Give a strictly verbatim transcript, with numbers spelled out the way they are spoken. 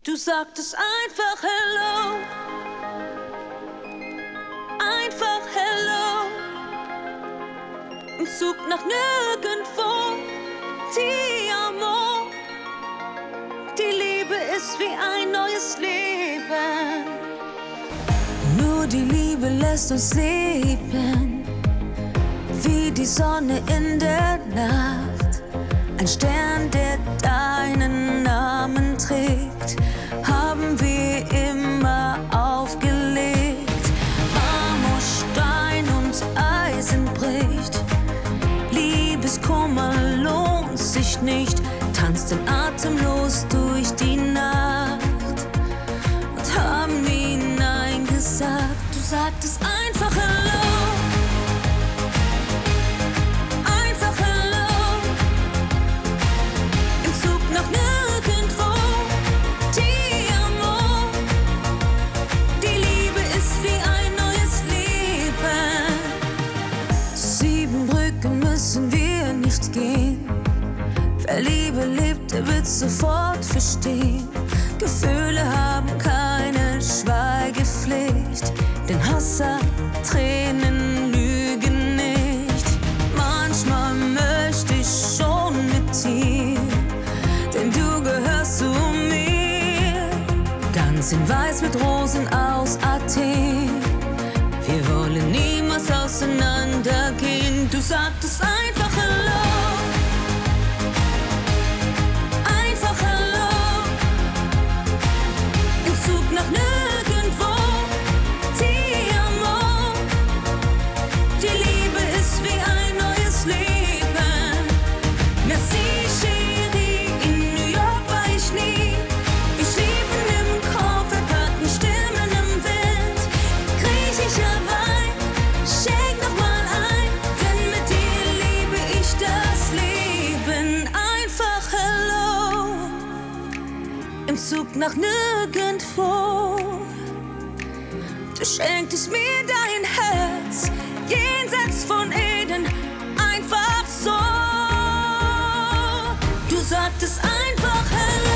Du sagtest einfach Hello, einfach Hello. Im Zug nach nirgendwo, ti amo. Die Liebe ist wie ein neues Leben. Nur die Liebe lässt uns leben, wie die Sonne in der Nacht. Ein Stern, der deinen Namen trägt, haben wir immer aufgelegt. Marmor, Stein und Eisen bricht. Liebeskummer lohnt sich nicht. Tanzten atemlos durch die Nacht und haben nie Nein gesagt. Du sagtest einfach Hello. Wer Liebe liebt, der wird sofort verstehen. Gefühle haben keine Schweigepflicht, denn Hass hat Tränen, lügen nicht. Manchmal möchte ich schon mit dir, denn du gehörst zu mir. Ganz in Weiß mit Rosen aus Athen. Wir wollen niemals auseinandergehen. Du sagtest einfach Hello. Nach nirgendwo, ti amo. Die Liebe ist wie ein neues Leben. Merci, Chérie, in New York war ich nie. Wir schliefen im Koffer, hörten Stimmen im Wind. Griechischer Wein, schenk noch mal ein, denn mit dir liebe ich das Leben. Einfach Hello. Im Zug nach nirgendwo. Du schenktest mir dein Herz, jenseits von Eden, einfach so. Du sagtest einfach Hello.